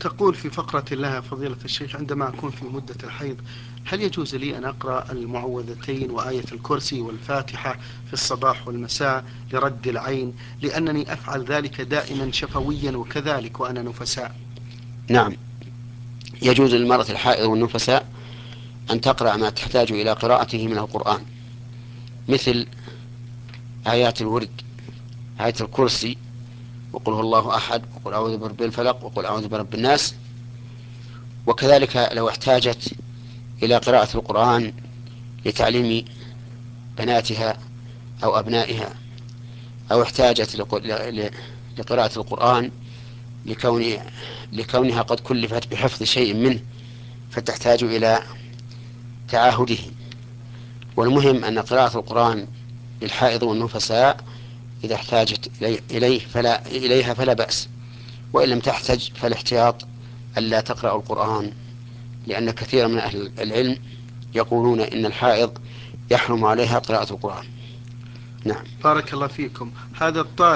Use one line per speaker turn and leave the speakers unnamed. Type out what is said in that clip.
تقول في فقرة لها فضيلة الشيخ: عندما أكون في مدة الحيض هل يجوز لي أن أقرأ المعوذتين وآية الكرسي والفاتحة في الصباح والمساء لرد العين، لأنني أفعل ذلك دائما شفويا وكذلك وأنا نفساء؟
نعم، يجوز للمرأة الحائض والنفساء أن تقرأ ما تحتاج إلى قراءته من القرآن، مثل آيات الورد، آية الكرسي، وقل هو الله أحد، وقل أعوذ برب الفلق، وقل أعوذ برب الناس. وكذلك لو احتاجت إلى قراءة القرآن لتعليم بناتها أو أبنائها، أو احتاجت لقراءة القرآن لكونها قد كلفت بحفظ شيء منه فتحتاج إلى تعاهده. والمهم أن قراءة القرآن للحائض والنفساء إذا احتاجت إليها فلا بأس، وإن لم تحتج فالاحتياط ألا تقرأ القرآن، لأن كثيرا من أهل العلم يقولون إن الحائض يحرم عليها قراءة القرآن. نعم.
بارك الله فيكم. هذا الطالب